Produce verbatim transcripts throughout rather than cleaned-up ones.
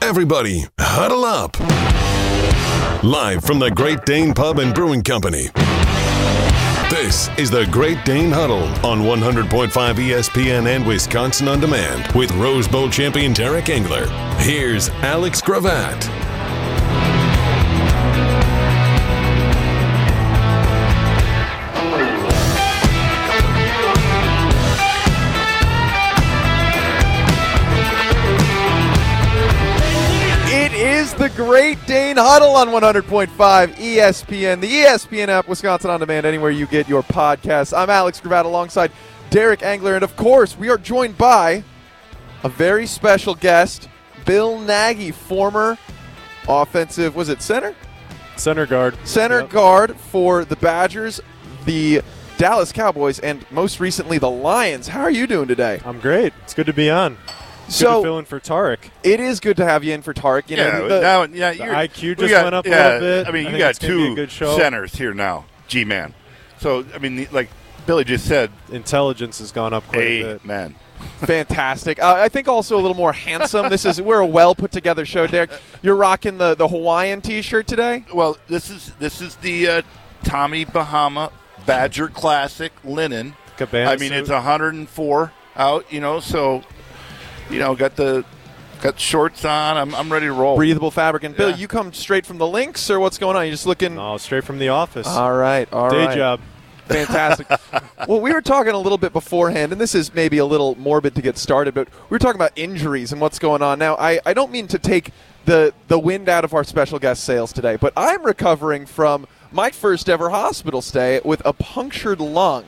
Everybody, huddle up. Live from the Great Dane Pub and Brewing Company. This is the Great Dane Huddle on one hundred point five E S P N and Wisconsin On Demand with Rose Bowl champion Derek Engler. Here's Alex Gravatt. Is the Great Dane Huddle on one hundred point five E S P N, the E S P N app, Wisconsin On Demand, anywhere you get your podcasts. I'm Alex Gravatt alongside Derek Engler, and of course, we are joined by a very special guest, Bill Nagy, former offensive, was it center? Center guard. Center yep. guard for the Badgers, the Dallas Cowboys, and most recently the Lions. How are you doing today? I'm great. It's good to be on. So, good to fill in for Tarek. It is good to have you in for Tarek. You yeah, know, the, now, yeah, the I Q just got, went up yeah, a little bit. I mean, I you got two good show. centers here now, G-Man. So, I mean, like Billy just said, intelligence has gone up quite a a bit. man. Fantastic. Uh, I think also a little more handsome. This is we're a well put together show, Derek. You're rocking the, the Hawaiian T-shirt today. Well, this is this is the uh, Tommy Bahama Badger Classic linen. Cabana I mean, suit. it's one hundred four out. You know, so you know, got the. Got shorts on. I'm I'm ready to roll. Breathable fabric. And Bill, Yeah. you come straight from the links, or what's going on? You just looking? No, straight from the office. All right, all Day right. job. Fantastic. Well, we were talking a little bit beforehand, and this is maybe a little morbid to get started, but we were talking about injuries and what's going on. Now, I, I don't mean to take the, the wind out of our special guest sails today, but I'm recovering from my first ever hospital stay with a punctured lung.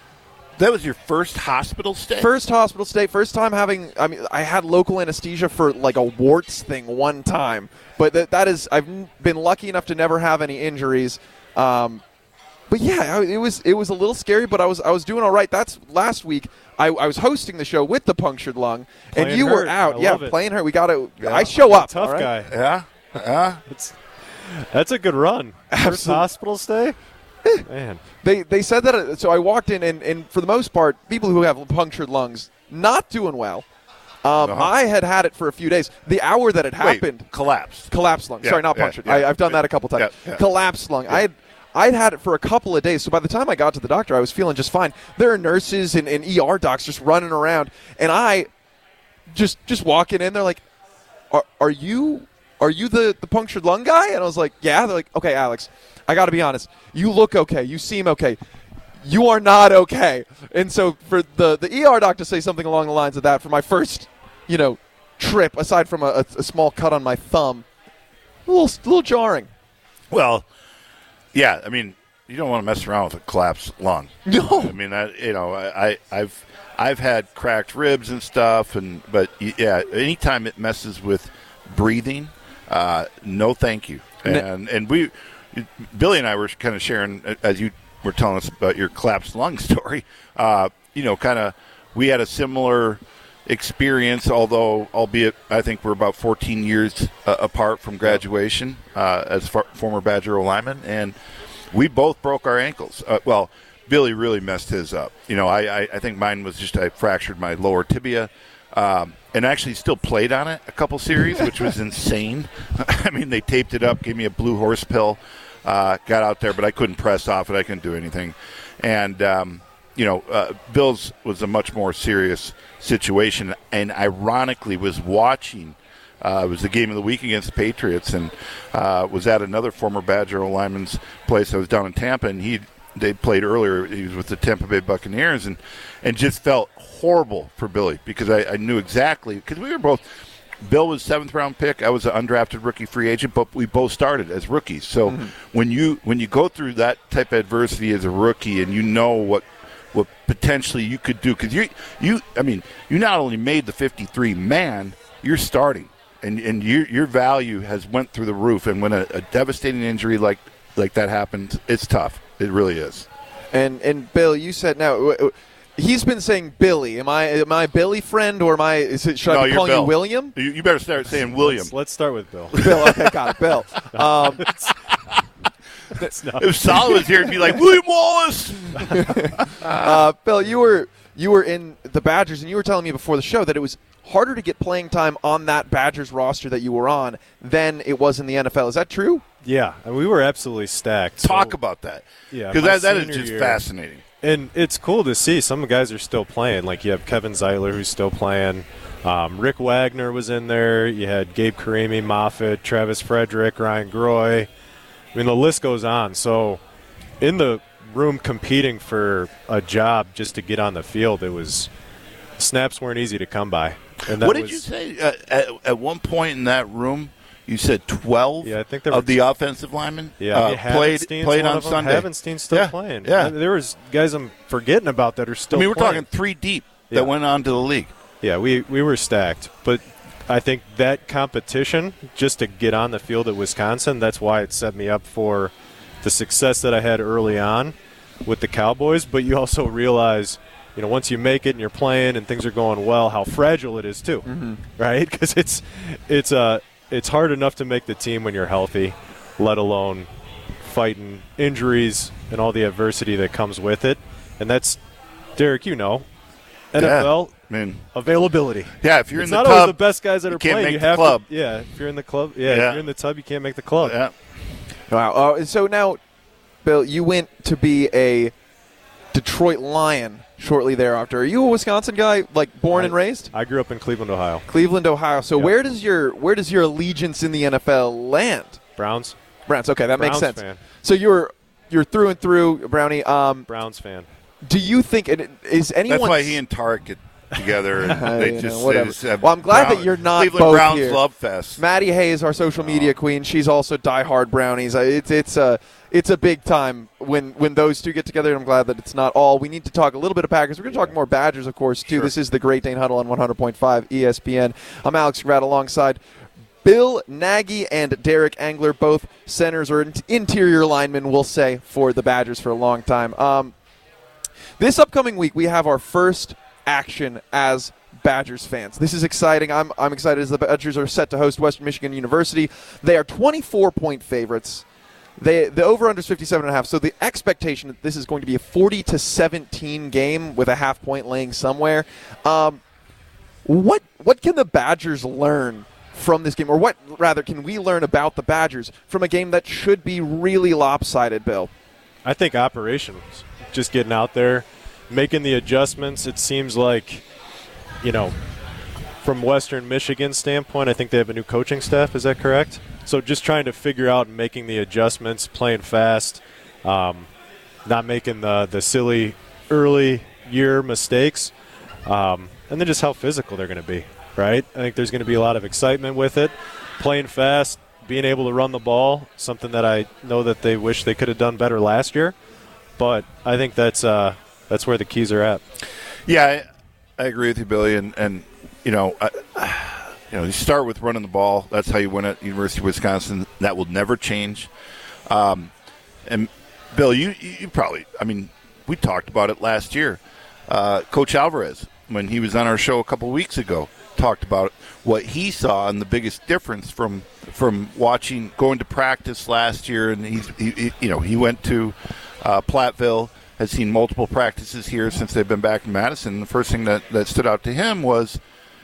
That was your first hospital stay? First hospital stay, first time having, I mean, I had local anesthesia for like a warts thing one time, but that, that is, I've n- been lucky enough to never have any injuries. Um, but yeah, I- it was it was a little scary, but I was I was doing all right. That's last week. I, I was hosting the show with the punctured lung, Playing and you hurt. were out. I yeah, love it. playing her. We got to. Yeah. I show up. Tough all right? guy. Yeah, yeah. It's, that's a good run. First Absolutely. hospital stay? Man. They they said that. uh, So I walked in, and, and for the most part, people who have punctured lungs not doing well. Um, Uh-huh. I had had it for a few days. The hour that it happened. Wait, collapsed. Collapsed lung. Yeah, Sorry, not yeah, punctured. yeah. I, I've done that a couple times. Yeah, yeah. Collapsed lung. I had I'd had it for a couple of days. So by the time I got to the doctor, I was feeling just fine. There are nurses and, and E R docs just running around, and I just just walking in. They're like, "Are are you are you the the punctured lung guy?" And I was like, "Yeah." They're like, "Okay, Alex, I got to be honest. You look okay. You seem okay. You are not okay." And so for the the E R doc to say something along the lines of that for my first, you know, trip, aside from a, a, a small cut on my thumb, a little, a little jarring. Well, yeah. I mean, you don't want to mess around with a collapsed lung. No. I mean, I, you know, I, I've I've had cracked ribs and stuff, and but yeah, anytime it messes with breathing, uh, no, thank you. And and we, Billy and I were kind of sharing as you were telling us about your collapsed lung story. Uh, you know, kind of we had a similar experience, although albeit I think we're about fourteen years uh, apart from graduation uh, as far, former Badger O-lineman, and we both broke our ankles. Uh, well, Billy really messed his up. You know, I, I, I think mine was just I fractured my lower tibia, um, and actually still played on it a couple series, which was insane. I mean, they taped it up, gave me a blue horse pill, uh, got out there, but I couldn't press off it. I couldn't do anything, and um, you know, uh, Bill's was a much more serious situation, and ironically was watching uh, it was the game of the week against the Patriots, and uh, was at another former Badger O-lineman's place. I was down in Tampa, and he they played earlier. He was with the Tampa Bay Buccaneers, and and just felt horrible for Billy because I, I knew exactly because we were both. Bill was seventh round pick. I was an undrafted rookie free agent, but we both started as rookies. So mm-hmm. when you when you go through that type of adversity as a rookie, and you know what what potentially you could do, because you you I mean you not only made the fifty-three man, you're starting, and and your your value has went through the roof. And when a, a devastating injury like like that happens, it's tough. It really is. And and Bill, you said now. He's been saying Billy. Am I am I Billy friend or am I? Is it, should no, I be calling Bill. you William? You, you better start saying William. Let's, let's start with Bill. Bill. Okay, got it. Bill. Um, not if Sal was here, it'd be like William Wallace. uh, Bill, you were you were in the Badgers, and you were telling me before the show that it was harder to get playing time on that Badgers roster that you were on than it was in the N F L. Is that true? Yeah, and we were absolutely stacked. Talk so, about that. Yeah, because my that, that is senior just year- fascinating. And it's cool to see some guys are still playing. Like you have Kevin Zeiler who's still playing. Um, Rick Wagner was in there. You had Gabe Karimi, Moffitt, Travis Frederick, Ryan Groy. I mean, the list goes on. So in the room competing for a job just to get on the field, it was snaps weren't easy to come by. And that What did was, you say? Uh, at, at one point in that room, you said twelve Yeah, I think there were of the offensive linemen Yeah, uh, I mean, played, Havenstein's played one on of them. Sunday. Havenstein's still Yeah, playing. yeah. And there was guys I'm forgetting about that are still I mean, we're playing. talking three deep that Yeah. went on to the league. Yeah, we, we were stacked. But I think that competition, just to get on the field at Wisconsin, that's why it set me up for the success that I had early on with the Cowboys. But you also realize, you know, once you make it and you're playing and things are going well, how fragile it is too, Mm-hmm. right? Because it's it's uh it's hard enough to make the team when you're healthy, let alone fighting injuries and all the adversity that comes with it. And that's, Derek, you know, N F L I mean, availability. yeah, if you're It's in the not tub, always the best guys that you are can't playing. make you the have club. To, yeah, if you're in the club, yeah, Yeah. if you're in the tub, you can't make the club. yeah. Wow. Uh, so now, Bill, you went to be a Detroit Lion shortly thereafter. Are you a Wisconsin guy, like born I- and raised? I grew up in Cleveland, Ohio. Cleveland, Ohio. So Yeah. where does your where does your allegiance in the N F L land? Browns, Browns. Okay, that makes Browns sense. fan. So you're you're through and through, Brownie. Um, Browns fan. do you think and is anyone? That's why he and Tarek get together. And Uh, they you just, know, they whatever. just have Well, I'm glad Brown- that you're not Cleveland both Browns here. Love Fest. Maddie Hayes, our social media queen, she's also diehard Brownies. Uh, It's it's a it's a big time when when those two get together. And I'm glad that it's not all. We need to talk a little bit of Packers. We're going to talk more Badgers, of course, too. Sure. This is the Great Dane Huddle on one hundred point five E S P N. I'm Alex Grad alongside Bill Nagy and Derek Angler, both centers or in- interior linemen, we'll say, for the Badgers for a long time. Um, this upcoming week, we have our first action as Badgers fans. This is exciting. I'm, I'm excited as the Badgers are set to host Western Michigan University. They are twenty-four point favorites. They, the over-under is fifty-seven and a half, so the expectation that this is going to be a forty to seventeen game with a half-point laying somewhere. Um, what what can the Badgers learn from this game, or what, rather, can we learn about the Badgers from a game that should be really lopsided, Bill? I think operations, just getting out there, making the adjustments. It seems like, you know, from Western Michigan standpoint, I think they have a new coaching staff. Is that correct? So just trying to figure out and making the adjustments, playing fast, um, not making the, the silly early year mistakes, um, and then just how physical they're going to be, right? I think there's going to be a lot of excitement with it, playing fast, being able to run the ball, something that I know that they wish they could have done better last year. But I think that's uh, that's where the keys are at. Yeah, I, I agree with you, Billy. And, and you know, I, you know, you start with running the ball. That's how you win at University of Wisconsin. That will never change. Um, and Bill, you you probably, I mean, we talked about it last year. Uh, Coach Alvarez, when he was on our show a couple weeks ago, talked about what he saw and the biggest difference from from watching going to practice last year. And he's he, he, you know he went to uh, Platteville, has seen multiple practices here since they've been back in Madison. The first thing that, that stood out to him was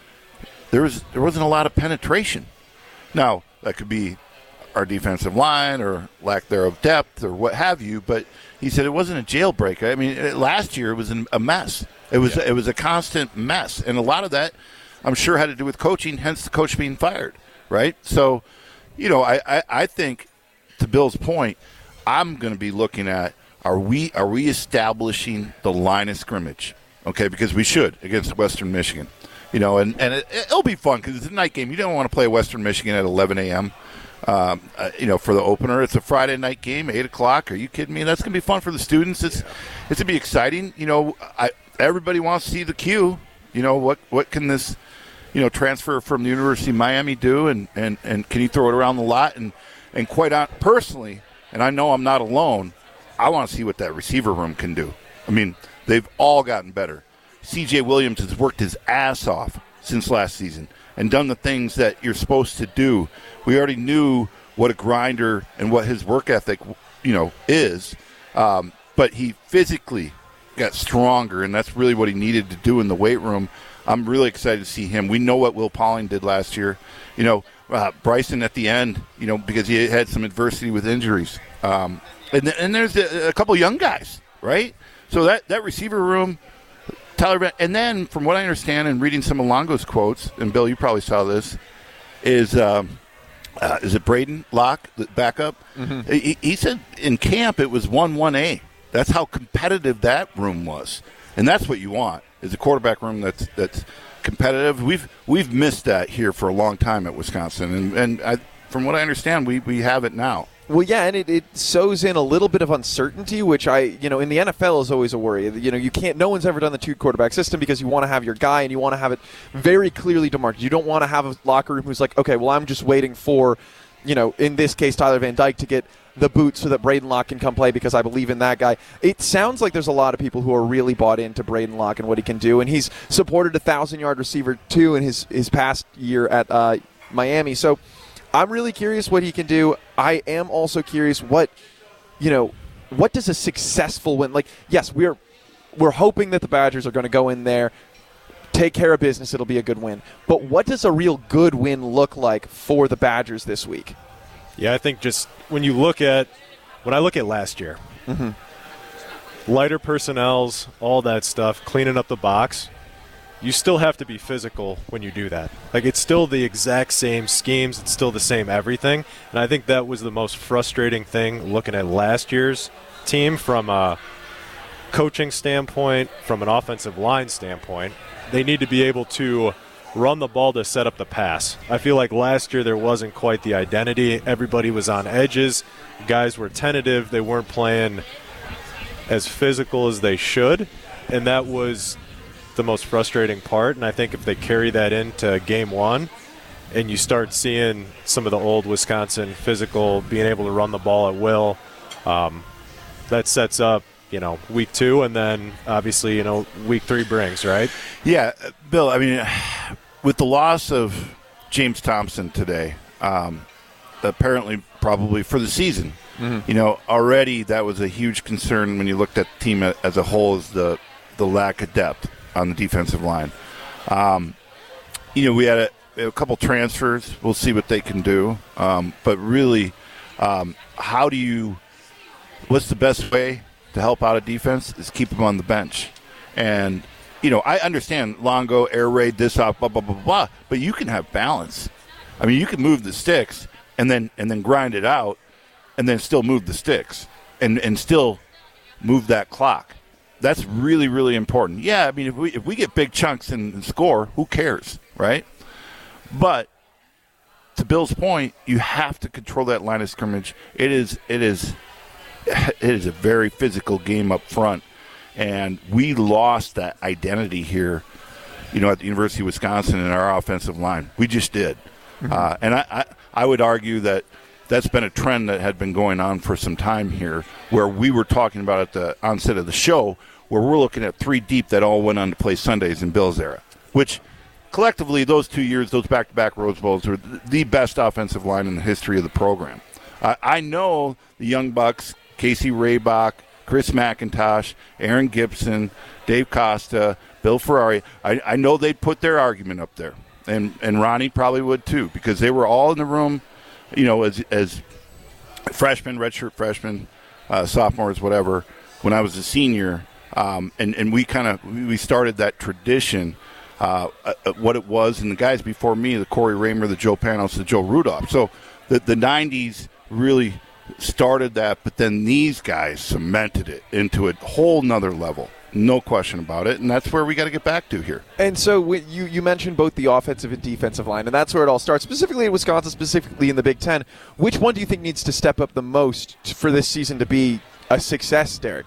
there was there wasn't a lot of penetration. Now that could be our defensive line or lack thereof depth or what have you, but he said it wasn't a jailbreak. I mean, it, last year it was an, a mess. It was Yeah. it was a constant mess, and a lot of that, I'm sure, had to do with coaching. Hence, the coach being fired, right? So, you know, I, I, I think, to Bill's point, I'm going to be looking at are we are we establishing the line of scrimmage? Okay, because we should against Western Michigan, you know, and and it, it'll be fun because it's a night game. You don't want to play Western Michigan at eleven a.m. Um, uh, you know, for the opener. It's a Friday night game, eight o'clock. Are you kidding me? That's going to be fun for the students. It's it's going to be exciting. You know, I, everybody wants to see the Q. You know, what what can this, you know, transfer from the University of Miami do, and, and, and can he throw it around the lot? And, and quite on, personally, and I know I'm not alone, I want to see what that receiver room can do. I mean, they've all gotten better. C J Williams has worked his ass off since last season and done the things that you're supposed to do. We already knew what a grinder and what his work ethic, you know, is. Um, but he physically got stronger, and that's really what he needed to do in the weight room. I'm really excited to see him. We know what Will Pauling did last year. You know, uh, Bryson at the end, you know, because he had some adversity with injuries. Um, and, and there's a, a couple young guys, right? So that, that receiver room, Tyler Van, and then from what I understand and reading some of Longo's quotes, and Bill, you probably saw this, is um, uh, is it Braden Locke, the backup? Mm-hmm. He, he said in camp it was one one A. That's how competitive that room was, and that's what you want is a quarterback room that's that's competitive. We've we've missed that here for a long time at Wisconsin, and and I, from what I understand, we, we have it now. Well, yeah, and it, it sows in a little bit of uncertainty, which I, you know, in the N F L is always a worry. You know, you can't, no one's ever done the two quarterback system because you want to have your guy and you want to have it very clearly demarcated. You don't want to have a locker room who's like, okay, well, I'm just waiting for, you know, in this case, Tyler Van Dyke to get the boot so that Braden Locke can come play because I believe in that guy. It sounds like there's a lot of people who are really bought into Braden Locke and what he can do, and he's supported a thousand-yard receiver, too, in his, his past year at uh, Miami. So I'm really curious what he can do. I am also curious what, you know, what does a successful win, like, yes, we're we're hoping that the Badgers are going to go in there, take care of business, it'll be a good win. But what does a real good win look like for the Badgers this week? Yeah, I think just when you look at, when I look at last year, mm-hmm. lighter personnels, all that stuff, cleaning up the box, you still have to be physical when you do that. Like, it's still the exact same schemes. It's still the same everything. And I think that was the most frustrating thing looking at last year's team from a coaching standpoint, from an offensive line standpoint. They need to be able to run the ball to set up the pass. I feel like last year there wasn't quite the identity. Everybody was on edges. Guys were tentative. They weren't playing as physical as they should. And that was the most frustrating part, and I think if they carry that into game one and you start seeing some of the old Wisconsin physical being able to run the ball at will, um, that sets up, you know, week two, and then obviously, you know, week three brings, right? Yeah, Bill, I mean, with the loss of James Thompson today, um, apparently probably for the season, mm-hmm. you know, already that was a huge concern when you looked at the team as a whole, is the, the lack of depth on the defensive line. Um, you know, we had a, a couple transfers. We'll see what they can do. Um, but really, um, how do you – what's the best way to help out a defense is keep them on the bench. And, you know, I understand Longo, air raid, this off, blah, blah, blah, blah, but you can have balance. I mean, you can move the sticks and then and then grind it out and then still move the sticks and, and still move that clock. That's really, really important. Yeah, I mean, if we if we get big chunks and, and score, who cares, right? But to Bill's point, you have to control that line of scrimmage. It is it is it is a very physical game up front, and we lost that identity here, you know, at the University of Wisconsin in our offensive line. We just did, mm-hmm. uh, and I, I I would argue that that's been a trend that had been going on for some time here, where we were talking about at the onset of the show, where we're looking at three deep that all went on to play Sundays in Bill's era, which collectively those two years, those back-to-back Rose Bowls, were the best offensive line in the history of the program. Uh, I know the Young Bucks, Casey Raybach, Chris McIntosh, Aaron Gibson, Dave Costa, Bill Ferrari, I, I know they'd put their argument up there, and, and Ronnie probably would too, because they were all in the room, you know, as as freshmen, redshirt freshmen, uh, sophomores, whatever, when I was a senior, um, and, and we kind of we started that tradition, uh, uh, what it was, and the guys before me, the Corey Raymer, the Joe Panos, the Joe Rudolph. So the, the nineties really started that, but then these guys cemented it into a whole nother level. No question about it, and that's where we got to get back to here. And so we, you, you mentioned both the offensive and defensive line, and that's where it all starts, specifically in Wisconsin, specifically in the Big Ten. Which one do you think needs to step up the most for this season to be a success, Derek?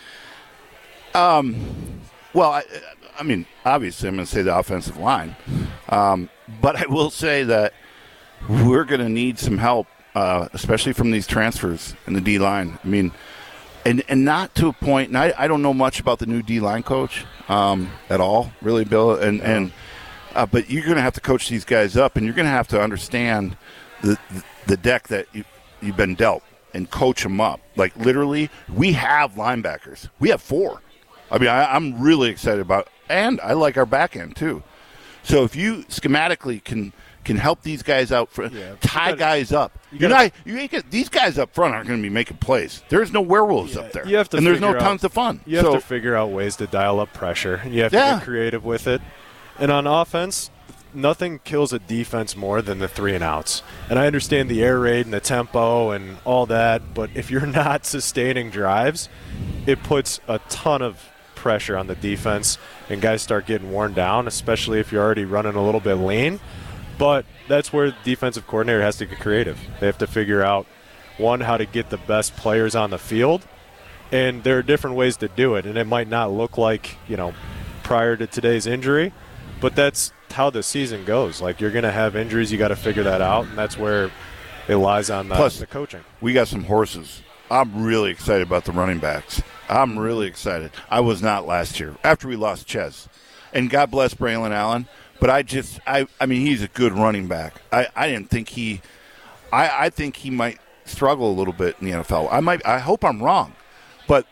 Um, well, I, I mean, obviously I'm going to say the offensive line, um, but I will say that we're going to need some help, uh, especially from these transfers in the D-line. I mean, And and not to a point, and I, I don't know much about the new D-line coach um, at all, really, Bill. And, and uh, but you're going to have to coach these guys up, and you're going to have to understand the the deck that you, you've been dealt and coach them up. Like, literally, we have linebackers. We have four. I mean, I, I'm really excited about, and I like our back end, too. So if you schematically can can help these guys out, for, Yeah, tie gotta, guys up, you you're gotta, not, you ain't get, these guys up front aren't going to be making plays. There's no werewolves yeah, up there, you have to and there's no figure tons out, of fun. You have so, to figure out ways to dial up pressure. You have Yeah. to get creative with it. And on offense, nothing kills a defense more than the three and outs. And I understand the air raid and the tempo and all that, but if you're not sustaining drives, it puts a ton of pressure on the defense, and guys start getting worn down, especially if you're already running a little bit lean. But that's where the defensive coordinator has to get creative. They have to figure out, one, how to get the best players on the field, and there are different ways to do it. And it might not look like, you know, prior to today's injury, but that's how the season goes. Like, you're going to have injuries, you got to figure that out, and that's where it lies on the, Plus, the coaching. We got some horses. I'm really excited about the running backs. I'm really excited. I was not last year after we lost Ches. And God bless Braylon Allen. But I just, I, I mean, he's a good running back. I, I didn't think he, I, I think he might struggle a little bit in the N F L. I might, I hope I'm wrong, but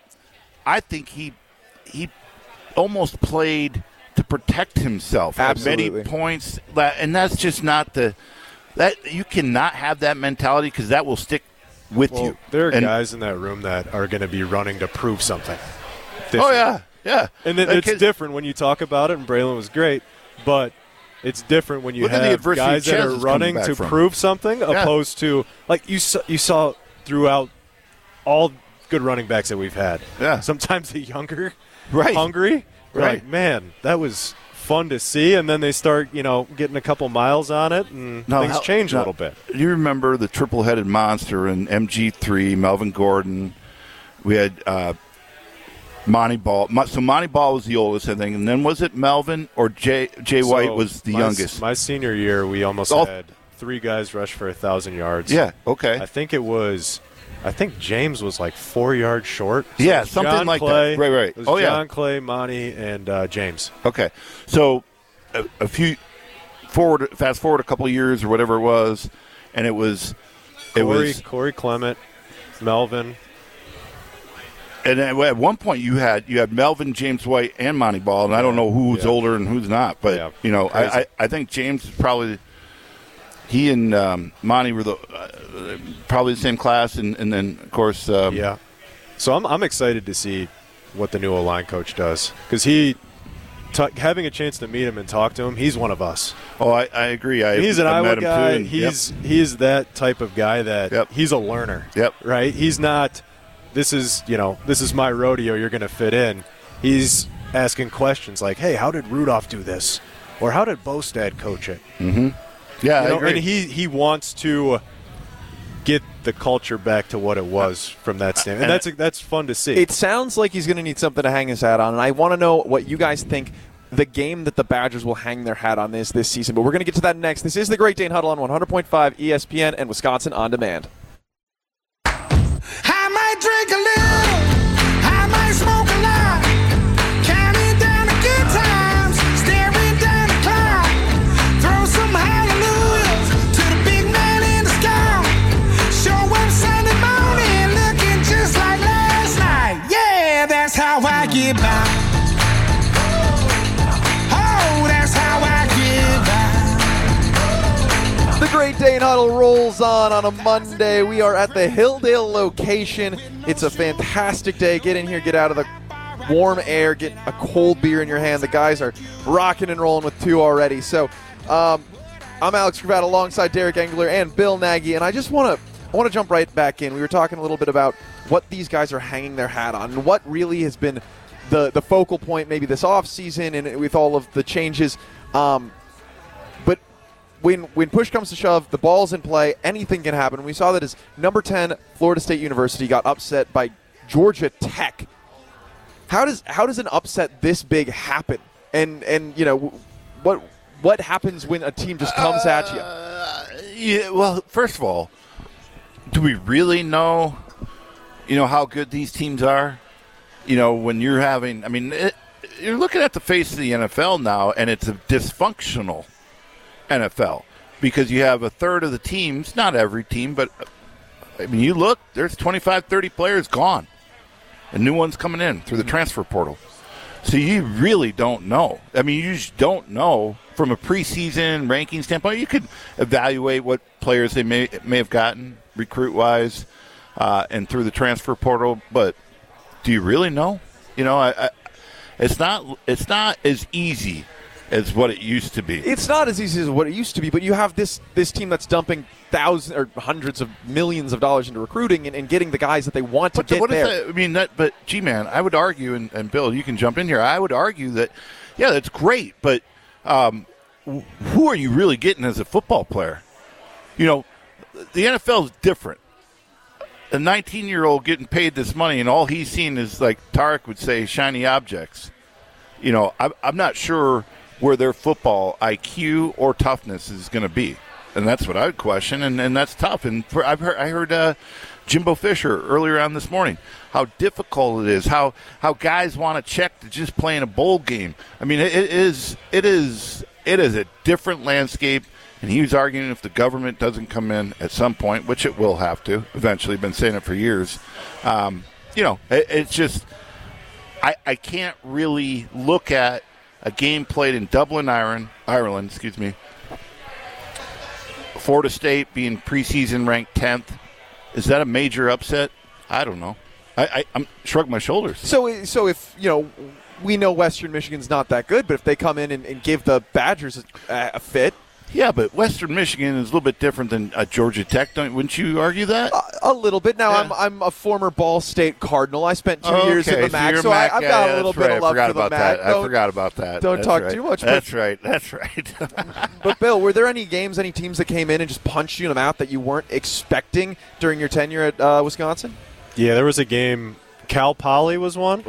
I think he, he almost played to protect himself Absolutely. at many points, and that's just not the, that you cannot have that mentality because that will stick with Well, you. there are And- guys in that room that are going to be running to prove something. this Oh year. yeah, yeah. And it, That it's kid- different when you talk about it, and Braylon was great, but it's different when you Look at the have adversity guys that Ches are is coming running back to from. prove something, Yeah. opposed to, like you saw, you saw throughout all good running backs that we've had. Yeah. Sometimes the younger, Right. hungry, you're Right. like, man, that was fun to see, and then they start, you know, getting a couple miles on it, and Now, things how- change now, a little bit. Do you remember the triple-headed monster in M G three, Melvin Gordon? We had uh, Monty Ball. Mo- So Monty Ball was the oldest, I think, and then was it Melvin or Jay, Jay White So was the my, youngest? My senior year, we almost All- had three guys rush for a thousand yards. Yeah, okay. I think it was. I think James was like four yards short. So Yeah, it was something John like that. Clay, Right, right. It was Oh, yeah. John Clay, Monty, and uh, James. Okay, so a, a few forward, fast forward a couple of years or whatever it was, and it was, it Corey, was, Corey Clement, Melvin. and at at one point you had you had Melvin, James White, and Monty Ball, and I don't know who's Yeah. older and who's not, but Yeah. you know, Crazy. I, I I think James is probably. He and um, Monty were the uh, probably the same class, and, and then of course, um, Yeah. So I'm I'm excited to see what the new O-line coach does, because he, t- having a chance to meet him and talk to him, he's one of us. Oh, I, I agree. I, He's an I Iowa met him guy. Too, and- he's he's that type of guy that Yep. he's a learner. Yep. Right. He's not. This is you know this is my rodeo. You're going to fit in. He's asking questions like, "Hey, how did Rudolph do this?" Or "How did Bostad coach it?" yep. Yeah, You I know, agree. and he he wants to get the culture back to what it was from that standpoint, and that's that's fun to see. It sounds like he's going to need something to hang his hat on, and I want to know what you guys think the game that the Badgers will hang their hat on is this season. But we're going to get to that next. This is the Great Dane Huddle on one hundred point five E S P N and Wisconsin On Demand. I might drink a little, I might smoke a lot, counting down the good times, staring down the clock, throw some hallelujahs to the big man in the sky, show up Sunday morning looking just like last night. Yeah, that's how I get by. Oh, that's how I get by. The Great Dane Huddle rolls on on a Monday. We are at the Hilldale location. It's a fantastic day. Get in here, get out of the warm air, get a cold beer in your hand. The guys are rocking and rolling with two already. So um, I'm Alex Cravatt alongside Derek Engler and Bill Nagy, and I just want to I want to jump right back in. We were talking a little bit about what these guys are hanging their hat on and what really has been the, the focal point maybe this offseason and with all of the changes. Um, but when when push comes to shove, the ball's in play, anything can happen. We saw that as number ten, Florida State University got upset by Georgia Tech. How does how does an upset this big happen? And and you know what what happens when a team just comes at you? Uh, yeah, well, first of all, do we really know, you know, how good these teams are? You know, when you're having, I mean, it, you're looking at the face of the N F L now, and it's a dysfunctional N F L because you have a third of the teams, not every team, but, I mean, you look, there's twenty-five, thirty players gone, and new ones coming in through the transfer portal. So you really don't know. I mean, you just don't know from a preseason ranking standpoint. You could evaluate what players they may may have gotten recruit-wise uh, and through the transfer portal, but do you really know? You know, I, I, it's not it's not as easy as what it used to be. It's not as easy as what it used to be, but you have this this team that's dumping thousands or hundreds of millions of dollars into recruiting and, and getting the guys that they want to But get what there. is that? I mean, that, but gee, man, I would argue, and, and Bill, you can jump in here. I would argue that, yeah, that's great, but um, w- who are you really getting as a football player? You know, the N F L is different. A nineteen-year-old getting paid this money, and all he's seen is, like Tarek would say, shiny objects. You know, I'm, I'm not sure where their football I Q or toughness is going to be. And that's what I would question, and, and that's tough. And for, I've heard, I heard uh, Jimbo Fisher earlier on this morning, how difficult it is, how how guys want to check to just play in a bowl game. I mean, it, it is it is it is a different landscape. And he was arguing if the government doesn't come in at some point, which it will have to eventually. Been saying it for years. Um, you know, it, it's just I I can't really look at a game played in Dublin, Ireland, Ireland, excuse me. Florida State being preseason ranked tenth. Is that a major upset? I don't know. I, I I'm shrug my shoulders. So, so if you know, we know Western Michigan's not that good, but if they come in and, and give the Badgers a, a fit. Yeah, but Western Michigan is a little bit different than uh, Georgia Tech. Don't, wouldn't you argue that? A, a little bit. Now, Yeah. I'm I'm a former Ball State Cardinal. I spent two Oh, years in okay, the MAC, you're so I, MAC I've guy. got Yeah, a little that's bit right. of love I forgot for the about MAC. that. I Don't- forgot about that. don't That's talk right. too much, but- That's right. That's right. But, Bill, were there any games, any teams that came in and just punched you in the mouth that you weren't expecting during your tenure at uh, Wisconsin? Yeah, there was a game. Cal Poly was one,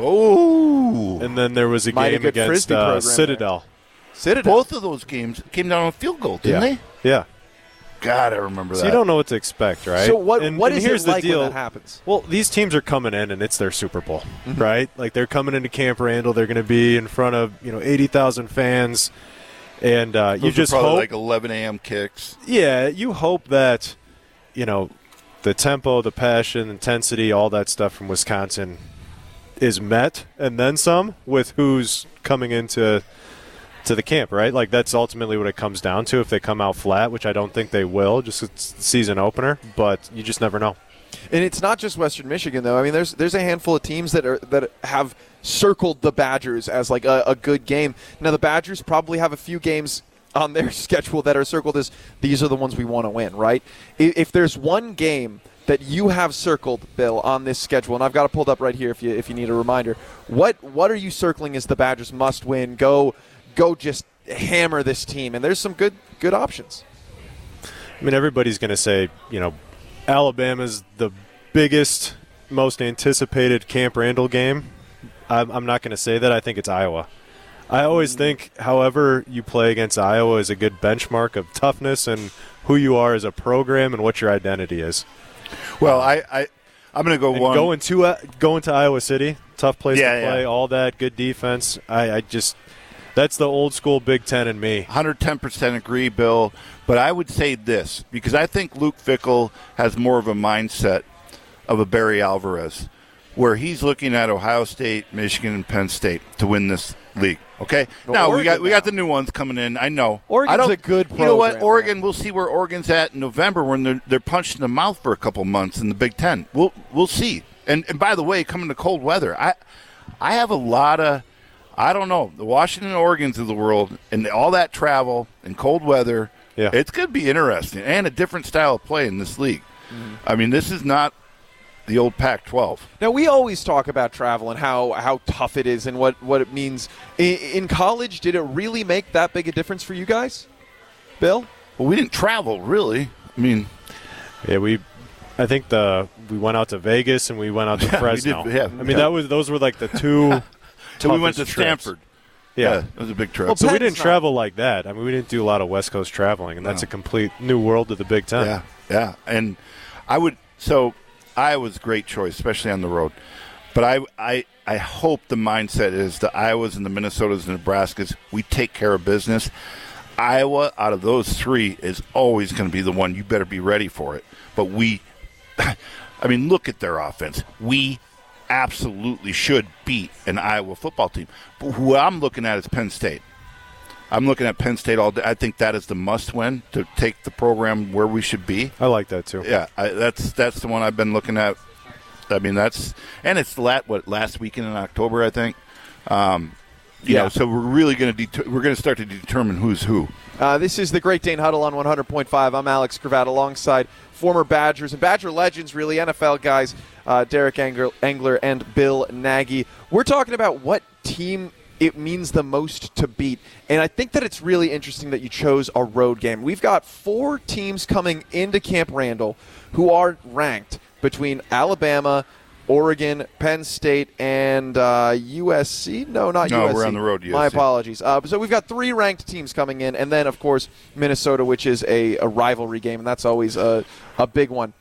Oh, and then there was a Mighty game good against Frisbee uh, program Citadel. Citadel. both of those games came down on field goal, didn't Yeah. they? Yeah. God, I remember So that. you don't know what to expect, right? So what And, what and is here's it the like deal. when that happens? Well, these teams are coming in, and it's their Super Bowl, Mm-hmm. right? Like they're coming into Camp Randall. They're going to be in front of you know eighty thousand fans, and uh, Those you are just probably hope, like eleven a.m. kicks. yeah, you hope that you know the tempo, the passion, intensity, all that stuff from Wisconsin is met, and then some with who's coming into to the camp, right? Like that's ultimately what it comes down to. If they come out flat, which I don't think they will, just it's the season opener, but you just never know. And it's not just Western Michigan, though. I mean, there's there's a handful of teams that are that have circled the Badgers as like a, a good game. Now, the Badgers probably have a few games on their schedule that are circled as these are the ones we want to win, right? I- If there's one game that you have circled, Bill, on this schedule, and I've got it pulled up right here if you if you need a reminder, what what are you circling as the Badgers must win? Go go just hammer this team, and there's some good good options. I mean, everybody's going to say, you know, Alabama's the biggest, most anticipated Camp Randall game. I'm, I'm not going to say that. I think it's Iowa. I always think, however, you play against Iowa is a good benchmark of toughness and who you are as a program and what your identity is. Well, I, I I'm going to go And one. going to uh, going to Iowa City, tough place Yeah, to play, yeah. all that, good defense. I, I just that's the old school Big Ten in me. one hundred ten percent agree, Bill. But I would say this, because I think Luke Fickell has more of a mindset of a Barry Alvarez, where he's looking at Ohio State, Michigan, and Penn State to win this league. Okay? Well, now, we Oregon got we got now. the new ones coming in. I know. Oregon's I don't, a good You know what? program, Oregon, man. we'll see where Oregon's at in November when they're, they're punched in the mouth for a couple months in the Big Ten. We'll we'll see. And and by the way, coming to cold weather, I I have a lot of I don't know, the Washington Oregons of the world and all that travel and cold weather. Yeah. It's going to be interesting and a different style of play in this league. Mm-hmm. I mean, this is not the old Pac twelve. Now, we always talk about travel and how, how tough it is and what, what it means. In, in college, did it really make that big a difference for you guys? Bill? Well, we didn't travel, really. I mean, Yeah, we. I think the we went out to Vegas and we went out to Yeah, we Fresno. did, yeah. I mean, Yeah. that was those were like the two. so we went to toughest trips. Stanford. Yeah. it was a big trip. Well, So we Penn's didn't not- travel like that. I mean, we didn't do a lot of West Coast traveling, and that's No. a complete new world to the Big Ten. Yeah, yeah. And I would so Iowa's a great choice, especially on the road. But I I I hope the mindset is the Iowas and the Minnesotas and Nebraskas, we take care of business. Iowa out of those three is always going to be the one you better be ready for it. But we I mean, look at their offense. We absolutely should beat an Iowa football team. But who I'm looking at is Penn State. I'm looking at Penn State all day. I think that is the must-win to take the program where we should be. I like that too. Yeah, I, that's that's the one I've been looking at. I mean, that's and it's lat what last weekend in October, I think. Um, you Yeah. know, so we're really going to det- we're going to start to determine who's who. Uh, this is the Great Dane Huddle on one hundred point five. I'm Alex Cravatt alongside former Badgers and Badger legends, really, N F L guys, uh, Derek Engler, Engler and Bill Nagy. We're talking about what team it means the most to beat. And I think that it's really interesting that you chose a road game. We've got four teams coming into Camp Randall who are ranked between Alabama, Oregon, Penn State, and uh, U S C. No, not No, U S C. we're on the road, U S C. My apologies. Uh, so we've got three ranked teams coming in, and then, of course, Minnesota, which is a, a rivalry game, and that's always a, a big one.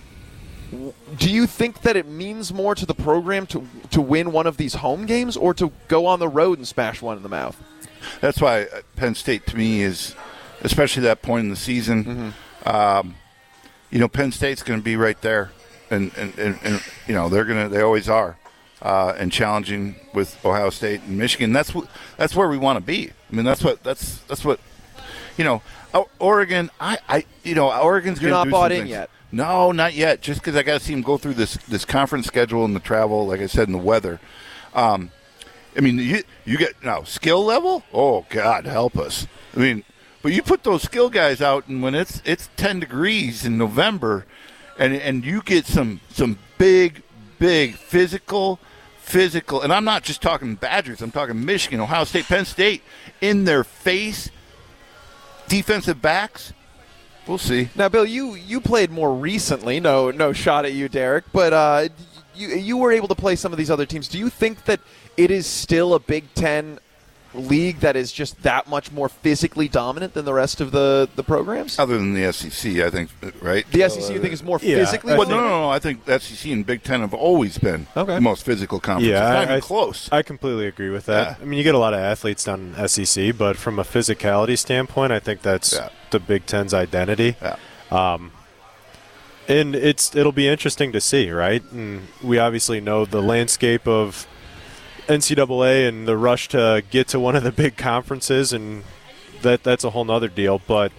Do you think that it means more to the program to to win one of these home games or to go on the road and smash one in the mouth? That's why Penn State to me is, especially that point in the season. Mm-hmm. Um, you know, Penn State's going to be right there, and, and, and, and you know they're going to they always are, uh, and challenging with Ohio State and Michigan. That's what that's where we want to be. I mean, that's what that's that's what you know. Oregon, I, I you know Oregon's You're going to not do bought some in things. yet. No, not yet. Just because I got to see them go through this this conference schedule and the travel, like I said, and the weather. Um, I mean, you you get now skill level. Oh God, help us! I mean, but you put those skill guys out, and when it's it's ten degrees in November, and and you get some some big big physical physical, and I'm not just talking Badgers. I'm talking Michigan, Ohio State, Penn State in their face. Defensive backs. We'll see. Now, Bill, you, you played more recently. No no shot at you, Derek. But uh, you you were able to play some of these other teams. Do you think that it is still a Big Ten league that is just that much more physically dominant than the rest of the, the programs? Other than the S E C, I think, right? The S E C, you think, is more yeah, physically I Well, dominant? no, no, no. I think S E C and Big Ten have always been Okay. the most physical conferences. Yeah, Not I, even I- close. I completely agree with that. Yeah. I mean, you get a lot of athletes down in S E C, but from a physicality standpoint, I think that's Yeah. the Big Ten's identity. yeah. And it's it'll be interesting to see, right? And we obviously know the landscape of N C double A and the rush to get to one of the big conferences, and that that's a whole nother deal. But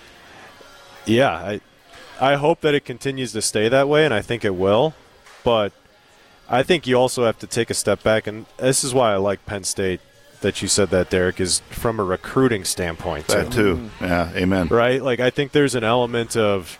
yeah, I I hope that it continues to stay that way, and I think it will. But I think you also have to take a step back, and this is why I like Penn State. That you said that, Derek, is from a recruiting standpoint too. That too. Yeah, amen. Right? Like, I think there's an element of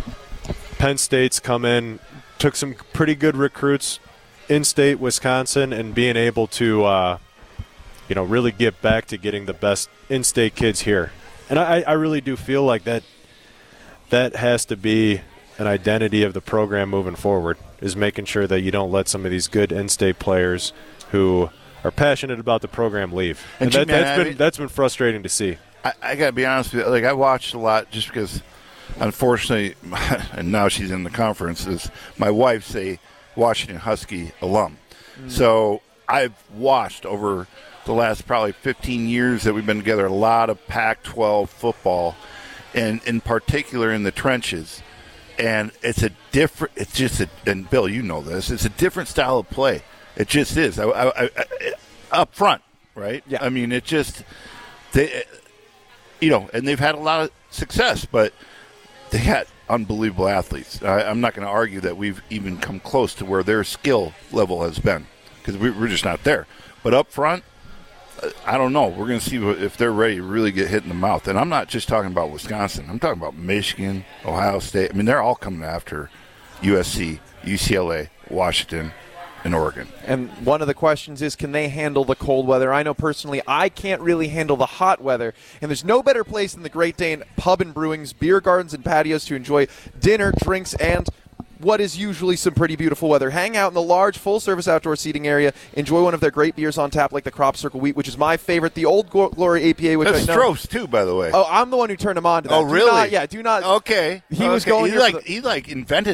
Penn State's come in, took some pretty good recruits in-state Wisconsin, and being able to, uh, you know, really get back to getting the best in-state kids here. And I, I really do feel like that that has to be an identity of the program moving forward, is making sure that you don't let some of these good in-state players who are passionate about the program leave. And And, that, Jim, that's I been mean- that's been frustrating to see. I, I got to be honest with you. Like, I watched a lot just because, unfortunately, and now she's in the conference, is my wife's a Washington Husky alum. So I've watched over the last probably fifteen years that we've been together a lot of Pac twelve football, and in particular in the trenches. And it's a different, it's just a, and Bill, you know this, it's a different style of play. It just is. I, I, I, up front, right? Yeah. I mean, it just, they, you know, and they've had a lot of success, but they got unbelievable athletes. I, I'm not going to argue that we've even come close to where their skill level has been, because we, we're just not there. But up front, uh, I don't know. We're going to see if they're ready to really get hit in the mouth. And I'm not just talking about Wisconsin. I'm talking about Michigan, Ohio State. I mean, they're all coming after U S C, U C L A, Washington, and Oregon. And one of the questions is, can they handle the cold weather? I know personally I can't really handle the hot weather, and there's no better place than the Great Dane Pub and Brewing's beer gardens and patios to enjoy dinner, drinks, and what is usually some pretty beautiful weather. Hang out in the large full-service outdoor seating area. Enjoy one of their great beers on tap, like the Crop Circle Wheat, which is my favorite. The Old Glory A P A, which That's I know. Stroh's, too, by the way. Oh, I'm the one who turned him on to that. Oh, Do really? not- yeah, do not. Okay. He was Okay. going He here for like the- he like invented it.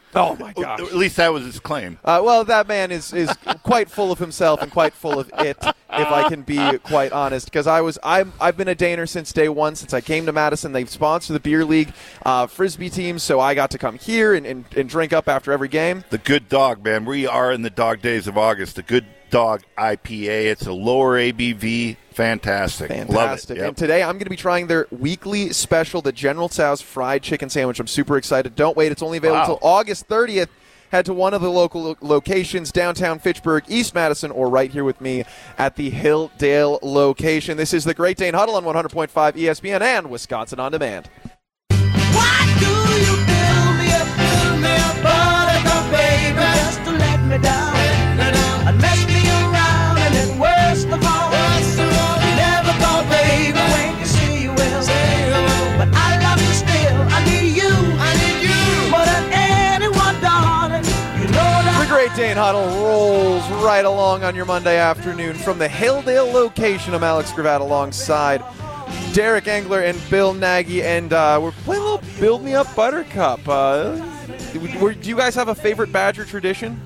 Oh, my gosh. At least that was his claim. Uh, well, that man is, is quite full of himself and quite full of it, if I can be quite honest. Because I was, I'm, I've been a Daner since day one, since I came to Madison. They've sponsored the beer league uh, frisbee team, so I got to come here and, and, and drink up after every game. The Good Dog, man. We are in the dog days of August. The Good Dog I P A. It's a lower A B V. Fantastic. Fantastic. Love it. Yep. And today I'm going to be trying their weekly special, the General Tso's fried chicken sandwich. I'm super excited. Don't wait. It's only available Wow. until August thirtieth. Head to one of the local lo- locations, downtown Fitchburg, East Madison, or right here with me at the Hilldale location. This is the Great Dane Huddle on one hundred point five E S P N and Wisconsin On Demand. Why do you build me up, build me up, buttercup baby, just to let me down, and mess me around, and then worst of all, you never thought, baby, when you say you will, but I love you still, I need you, I need you, more than anyone, darling, you know that. The Great Dane Huddle rolls right along on your Monday afternoon from the Hilldale location. I'm Alex Gravatt alongside Derek Engler and Bill Nagy, and uh, we're playing a little Build Me Up Buttercup. Uh, do you guys have a favorite Badger tradition?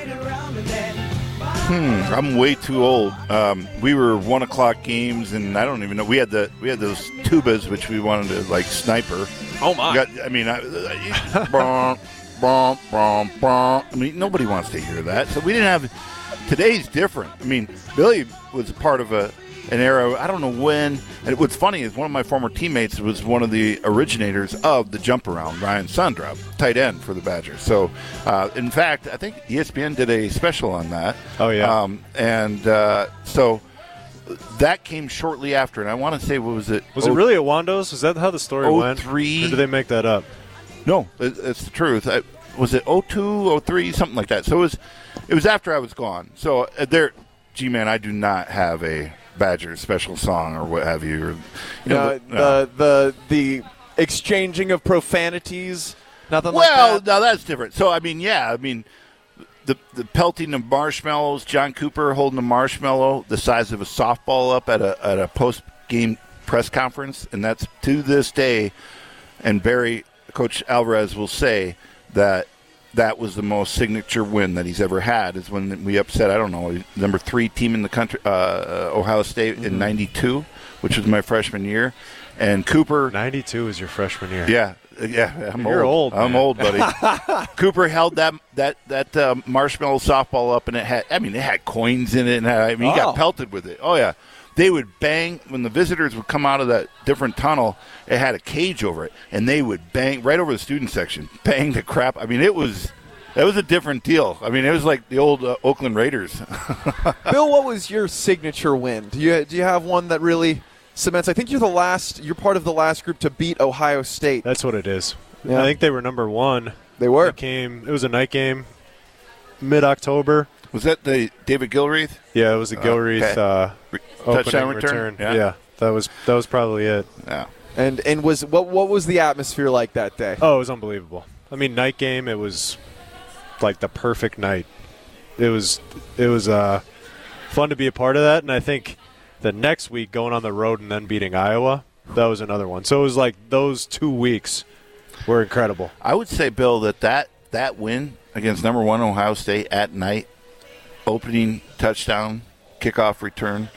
Hmm, I'm way too old. Um, we were one o'clock games, and I don't even know. We had the we had those tubas, which we wanted to like sniper. Oh my! We got, I mean, I, I, brum, brum, brum, brum. I mean, nobody wants to hear that. So we didn't have. Today's different. I mean, Billy was a part of a an era. I don't know when. And what's funny is one of my former teammates was one of the originators of the jump around, Ryan Sundrop, tight end for the Badgers. So, uh, in fact, I think E S P N did a special on that. Oh, yeah. Um, and uh, so that came shortly after. And I want to say, what was it? Was it really at Wando's? Is that how the story went? oh three Or did they make that up? No, it, it's the truth. I, was it oh two, oh three, something like that? So it was, it was after I was gone. So uh, there, G-Man, I do not have a Badger special song or what have you. Or, you No, know, uh, the the the exchanging of profanities, nothing well, like that. now that's different. So I mean, yeah, I mean, the the pelting of marshmallows, John Cooper holding a marshmallow the size of a softball up at a at a post game press conference, and that's to this day. And Barry, Coach Alvarez will say that that was the most signature win that he's ever had, is when we upset, I don't know, number three team in the country, uh, Ohio State mm-hmm. in ninety-two, which was my freshman year. And Cooper. ninety-two was your freshman year. Yeah. Yeah, I'm You're old. old I'm man. old, buddy. Cooper held that that that uh, marshmallow softball up, and it had, I mean, it had coins in it, and had, I mean, he Oh. got pelted with it. Oh yeah, they would bang when the visitors would come out of that different tunnel. It had a cage over it, and they would bang right over the student section, bang the crap. I mean, it was it was a different deal. I mean, it was like the old uh, Oakland Raiders. Bill, what was your signature win? Do you do you have one that really cements? I think you're the last. You're part of the last group to beat Ohio State. That's what it is. Yeah. I think they were number one. They were. It came. It was a night game, mid-October. Was that the David Gilreath? Yeah, it was the Gilreath okay. uh, Re- opening touchdown return? Yeah. Yeah. that was that was probably it. Yeah. And and was what what was the atmosphere like that day? Oh, it was unbelievable. I mean, night game. It was like the perfect night. It was it was uh, fun to be a part of that, and I think the next week going on the road and then beating Iowa, that was another one. So it was like those two weeks were incredible. I would say, Bill, that that, that win against number one Ohio State at night, opening touchdown, kickoff return,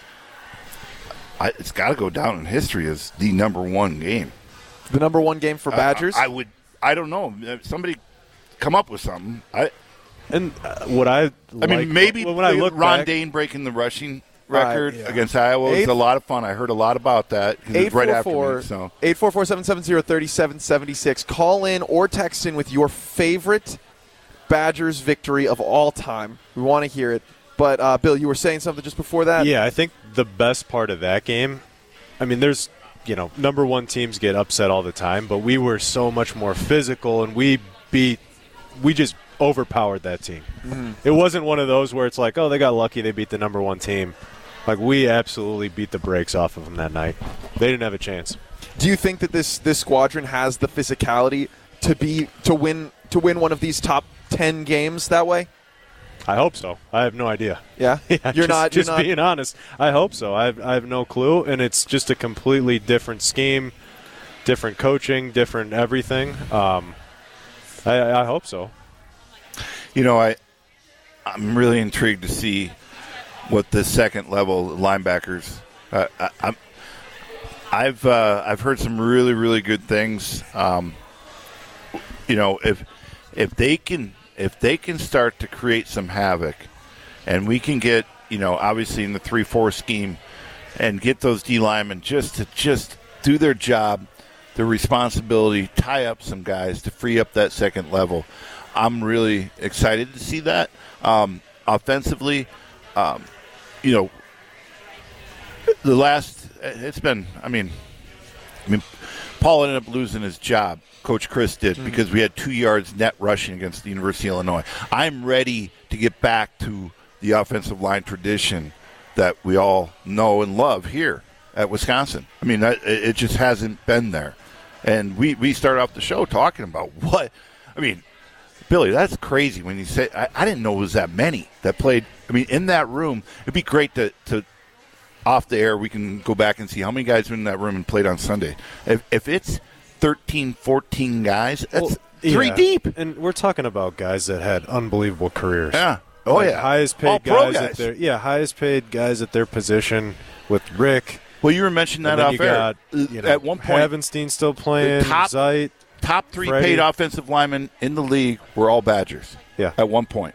I, it's got to go down in history as the number one game. The number one game for Badgers. I, I would. I don't know. Somebody come up with something. I. And uh, what I I like, mean, maybe when I look Ron back, Dane breaking the rushing Right, record yeah. against Iowa was Eight- a lot of fun. I heard a lot about that. 'Cause it was right after me. So eight four four, seven seven zero, three seven seven six. Call in or text in with your favorite Badgers victory of all time. We want to hear it. But, uh, Bill, you were saying something just before that? yeah, I think the best part of that game, I mean, there's, you know, number one teams get upset all the time, but we were so much more physical, and we beat, we just overpowered that team. Mm-hmm. It wasn't one of those where it's like, oh, they got lucky, they beat the number one team. Like, we absolutely beat the brakes off of them that night. They didn't have a chance. Do you think that this this squadron has the physicality to be to win to win one of these top ten games that way? I hope so. I have no idea. Yeah, Yeah, you're just, not. Just you're not, being honest, I hope so. I have, I have no clue, and it's just a completely different scheme, different coaching, different everything. Um, I, I hope so. You know, I I'm really intrigued to see what the second level linebackers. Uh, I, I'm I've uh, I've heard some really really good things. Um, you know, if if they can if they can start to create some havoc, and we can get, you know, obviously in the three four scheme, and get those D linemen just to just do their job, their responsibility, tie up some guys to free up that second level. I'm really excited to see that. Um, offensively, um, you know, the last it's been. I mean, I mean, Paul ended up losing his job. Coach Chris did mm-hmm. because we had two yards net rushing against the University of Illinois. I'm ready to get back to the offensive line tradition that we all know and love here at Wisconsin. I mean, that, it just hasn't been there. And we, we started off the show talking about what – I mean, Billy, that's crazy when you say – I, I didn't know it was that many that played – I mean, in that room, it would be great to, to – off the air, we can go back and see how many guys were in that room and played on Sunday. If, if it's thirteen, fourteen guys, that's well, three yeah. deep. And we're talking about guys that had unbelievable careers. Yeah. Oh, like yeah. Highest paid All guys, pro guys at their yeah, highest paid guys at their position with Rick. Well, you were mentioning that off you air. got, you know, at one point, Havenstein still playing. top, Zeit, top three Freddie. paid offensive linemen in the league were all Badgers. Yeah. At one point.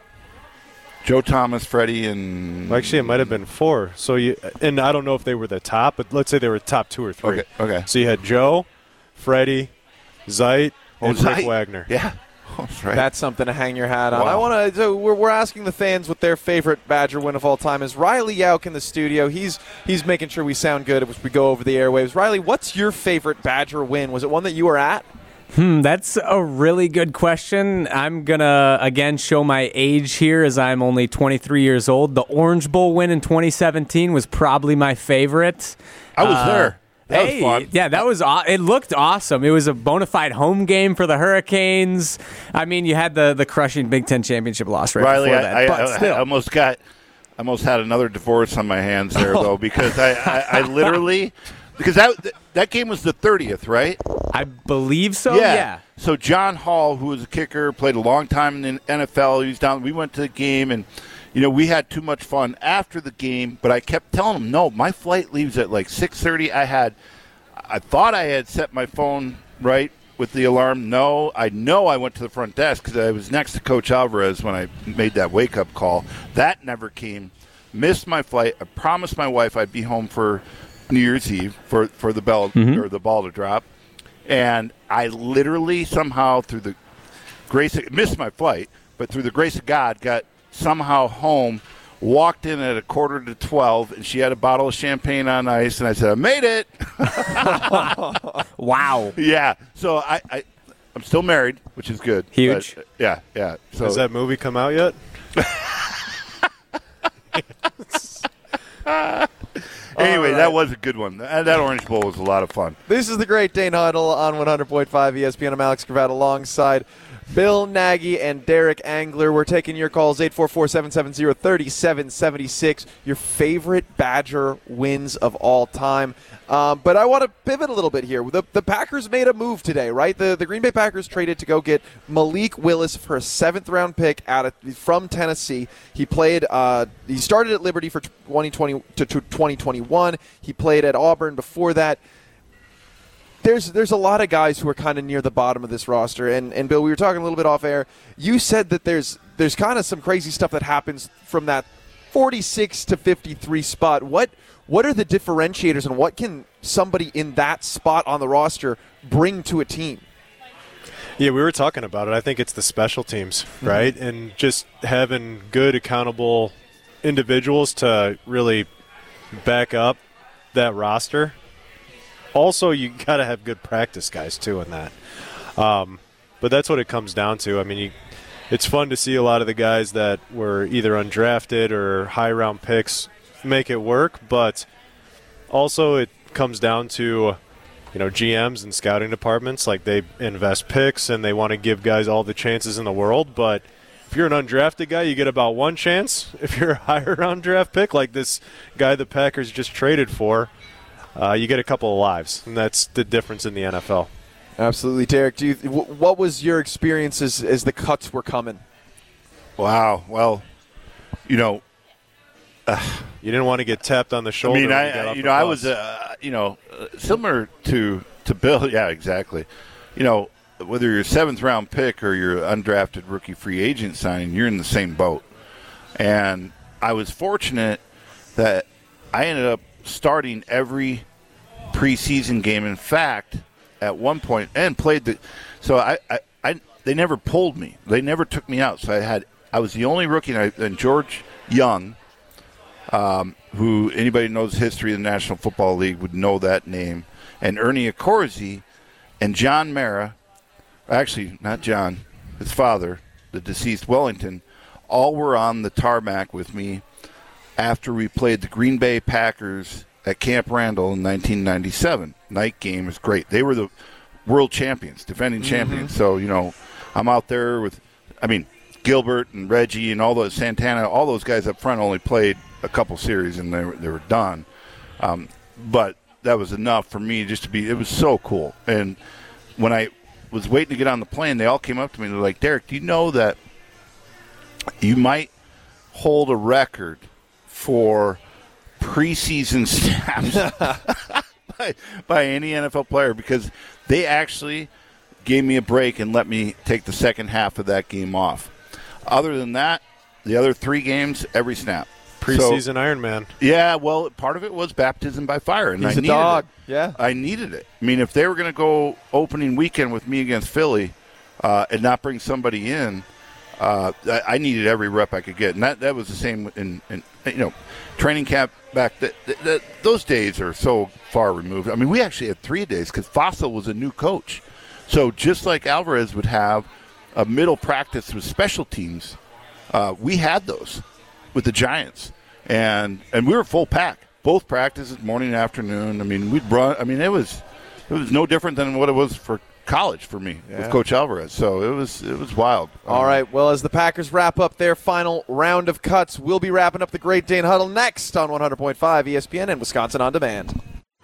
Joe Thomas, Freddie, and actually it might have been four. So you and I don't know if they were the top, but let's say they were top two or three. Okay. Okay. So you had Joe, Freddie, Zeit, Oh, and Zeit. Rick Wagner. Yeah. Oh, that's right. That's something to hang your hat on. Wow. I want to. So we're, we're asking the fans what their favorite Badger win of all time is. Riley Yauk in the studio. He's he's making sure we sound good as we go over the airwaves. Riley, what's your favorite Badger win? Was it one that you were at? Hmm, that's a really good question. I'm going to, again, show my age here as I'm only twenty-three years old. The Orange Bowl win in twenty seventeen was probably my favorite. I was Uh, there. That hey, was fun. Yeah, that was aw- it looked awesome. It was a bona fide home game for the Hurricanes. I mean, you had the, the crushing Big Ten championship loss right Riley, before I, that. I, but I, still. I almost got, I almost had another divorce on my hands there, though, because I, I, I literally, because that that game was the thirtieth, right? I believe so, yeah. So John Hall, who was a kicker, played a long time in the N F L. He was down. We went to the game, and you know we had too much fun after the game. But I kept telling him, no, my flight leaves at like six thirty. I had, I thought I had set my phone right with the alarm. No, I know I went to the front desk because I was next to Coach Alvarez when I made that wake up call. That never came. Missed my flight. I promised my wife I'd be home for New Year's Eve for, for the bell mm-hmm. or the ball to drop. And I literally somehow, through the grace of, missed my flight, but through the grace of God, got somehow home, walked in at a quarter to twelve, and she had a bottle of champagne on ice, and I said, I made it. Wow. Yeah. So I, I, I'm still married, which is good. Huge. But, yeah, yeah. So Has that movie come out yet? Anyway, right. that was a good one. That that Orange Bowl was a lot of fun. This is the Great Dane Huddle on one hundred point five E S P N. I'm Alex Gravatt alongside Bill Nagy and Derek Angler. We're taking your calls, eight four four, seven seven zero, three seven seven six. Your favorite Badger wins of all time. Um, but I want to pivot a little bit here. The, the Packers made a move today, right? The the Green Bay Packers traded to go get Malik Willis for a seventh round pick out of, from Tennessee. He played. Uh, he started at Liberty for twenty twenty to twenty twenty-one. He played at Auburn before that. There's there's a lot of guys who are kind of near the bottom of this roster, and and Bill, we were talking a little bit off air. You said that there's there's kind of some crazy stuff that happens from that forty-six to fifty-three spot. What what are the differentiators, and what can somebody in that spot on the roster bring to a team? Yeah, we were talking about it. I think it's the special teams, right? Mm-hmm. And just having good, accountable individuals to really back up that roster. Also, you got to have good practice guys, too, in that. Um, but that's what it comes down to. I mean, you, it's fun to see a lot of the guys that were either undrafted or high-round picks make it work, but also it comes down to, you know, G Ms and scouting departments. Like, they invest picks and they want to give guys all the chances in the world, but if you're an undrafted guy, you get about one chance. If you're a higher-round draft pick, like this guy the Packers just traded for, Uh, you get a couple of lives, and that's the difference in the N F L. Absolutely, Derek. Do you, w- what was your experience as, as the cuts were coming? Wow. Well, you know, You didn't want to get tapped on the I shoulder. mean, when you I, got I off you the know, I bus. was, uh, you know, uh, similar to to Bill. Yeah, exactly. You know, whether you're a seventh round pick or you're an undrafted rookie free agent signing, you're in the same boat. And I was fortunate that I ended up starting every preseason game. In fact, at one point, and played the. So I, I, I they never pulled me. They never took me out. So I had, I was the only rookie, and, I, and George Young. Um, who anybody knows the history of the National Football League would know that name, and Ernie Accorsi and John Mara, actually not John, his father, the deceased Wellington, all were on the tarmac with me after we played the Green Bay Packers at Camp Randall in nineteen ninety-seven. Night game was great. They were the world champions, defending Mm-hmm. champions. So, you know, I'm out there with, I mean, Gilbert and Reggie and all those, Santana, all those guys up front only played a couple series and they were, they were done. Um, but that was enough for me just to be, it was so cool. And when I was waiting to get on the plane, they all came up to me and they're like, Derek, do you know that you might hold a record for preseason snaps by, by any N F L player? Because they actually gave me a break and let me take the second half of that game off. Other than that, the other three games, every snap. Preseason So, Ironman. yeah, well, part of it was baptism by fire, and He's I a needed dog. it. Yeah. I needed it. I mean, if they were going to go opening weekend with me against Philly uh, and not bring somebody in, uh, I, I needed every rep I could get, and that, that was the same in, in you know training camp back. That, that those days are so far removed. I mean, we actually had three days because Fossil was a new coach, so just like Alvarez would have a middle practice with special teams, uh, we had those with the Giants. And and we were full pack, both practices, morning and afternoon. I mean, we'd run. I mean, it was it was no different than what it was for college for me Yeah. with Coach Alvarez. So it was it was wild. All Um, right. Well, as the Packers wrap up their final round of cuts, we'll be wrapping up the Great Dane Huddle next on one hundred point five E S P N and Wisconsin On Demand.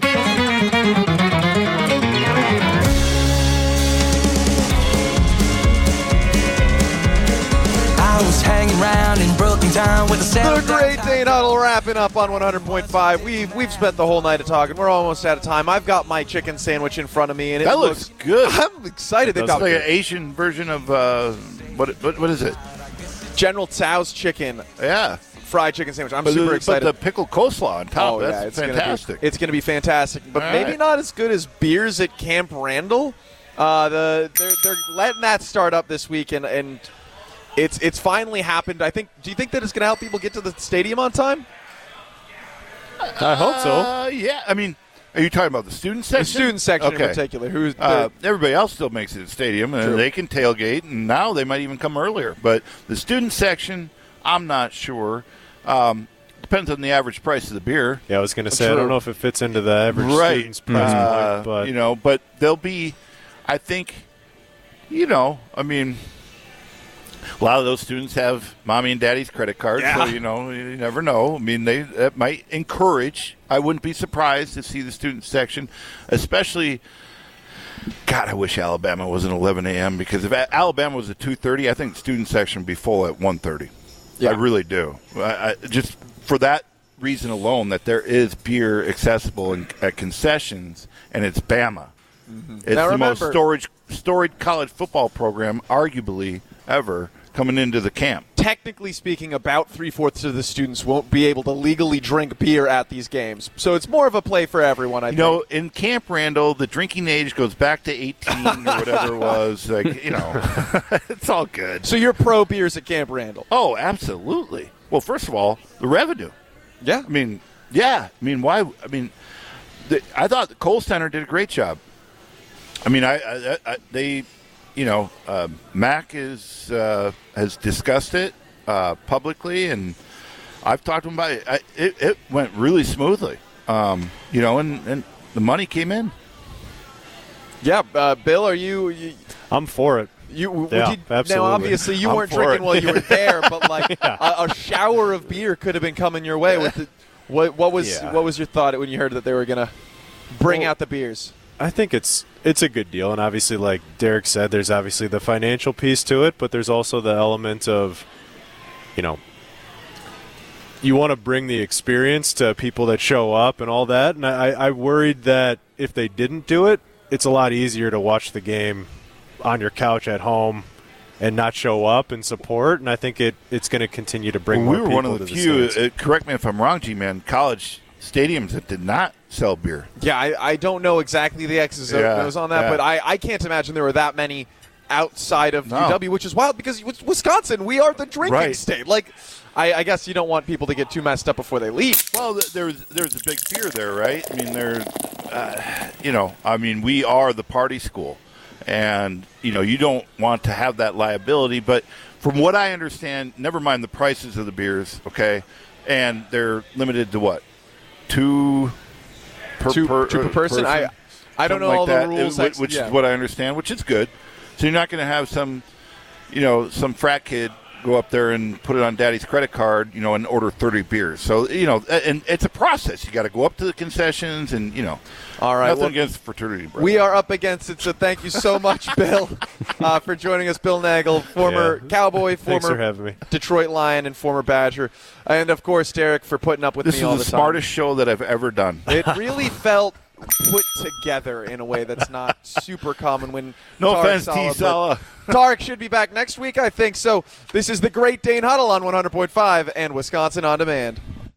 I was hanging around in Brooklyn Town with a The seven. Great Dane Huddle wrapping up on one hundred point five. We've we've spent the whole night of talking. We're almost out of time. I've got my chicken sandwich in front of me, and it That looks good. I'm excited. They've It's got like an Asian version of uh, what, what what is it? General Tso's chicken Yeah, fried chicken sandwich. I'm but, super the, excited. but the pickled coleslaw on top. Oh, That's yeah, it's fantastic. Gonna be, it's going to be fantastic, but All maybe right. not as good as beers at Camp Randall. Uh, the they're, they're letting that start up this week, and, and it's it's finally happened. I think. Do you think that it's going to help people get to the stadium on time? I hope so. Uh, yeah, I mean, are you talking about the student section? The student section Okay. in particular. Who's the, Uh, everybody else still makes it at the stadium, and True. they can tailgate, and now they might even come earlier. But the student section, I'm not sure. Um, depends on the average price of the beer. Yeah, I was going to say, I True. don't know if it fits into the average Right. student's price Uh, point, but you know, but they'll be, I think, you know, I mean, a lot of those students have mommy and daddy's credit cards, Yeah. so, you know, you never know. I mean, they that might encourage. I wouldn't be surprised to see the student section, especially. God, I wish Alabama was an eleven a.m. because if A- Alabama was at two thirty, I think the student section would be full at one thirty. Yeah. I really do. I, I, just for that reason alone, that there is beer accessible in, at concessions, and it's Bama. It's Now the most remember- storage, storied college football program, arguably, ever, coming into the camp. technically speaking, about three-fourths of the students won't be able to legally drink beer at these games. So it's more of a play for everyone, I You think. know, in Camp Randall, the drinking age goes back to eighteen or whatever it was. Like, you know, it's all good. So you're pro beers at Camp Randall. Oh, absolutely. Well, first of all, the revenue. Yeah. I mean, yeah. I mean, why? I mean, the, I thought the Kohl Center did a great job. I mean, I, I, I they, you know, uh, Mac is uh, has discussed it uh, publicly, and I've talked to him about it. I, it. It went really smoothly, um, you know, and, and the money came in. Yeah, uh, Bill, are you, you I'm for it. You, would Yeah, you, absolutely. Now, obviously, you I'm weren't for drinking it. while you were there, but like a, a shower of beer could have been coming your way. With the, what, what was Yeah. what was your thought when you heard that they were gonna bring Well, out the beers? I think it's it's a good deal, and obviously, like Derek said, there's obviously the financial piece to it, but there's also the element of you know, you want to bring the experience to people that show up and all that. And I, I worried that if they didn't do it, it's a lot easier to watch the game on your couch at home and not show up and support. And I think it, it's going to continue to bring well, more we were people one of the to few, the States. uh, correct me if I'm wrong, G-Man, college stadiums that did not sell beer. Yeah, I, I don't know exactly the X's and Yeah, O's on that, yeah. but I, I can't imagine there were that many outside of No. U W, which is wild because with Wisconsin, we are the drinking Right. state. Like, I, I guess you don't want people to get too messed up before they leave. Well, th- there was there was a big fear there, right? I mean, there, uh, you know, I mean, we are the party school, and you know, you don't want to have that liability. But from what I understand, never mind the prices of the beers, okay, and they're limited to what, two per, Two- per, two per uh, person? I- I don't Something know all like the that, rules, uh, ex- which yeah. is what I understand, which is good. So you're not going to have some, you know, some frat kid go up there and put it on daddy's credit card, you know, and order thirty beers. So, you know, and it's a process. You got to go up to the concessions and, you know, All right, nothing well, against fraternity brothers. we are up against it, so thank you so much, Bill, uh, for joining us. Bill Nagel, former Yeah. Cowboy, Thanks former for having me. Detroit Lion, and former Badger. And, of course, Derek, for putting up with This me is all the the time. smartest show that I've ever done. It really felt put together in a way that's not super common when No Tarek offense, T. Saleh, but Sala. Tarek should be back next week, I think. So this is the Great Dane Huddle on one hundred point five and Wisconsin On Demand.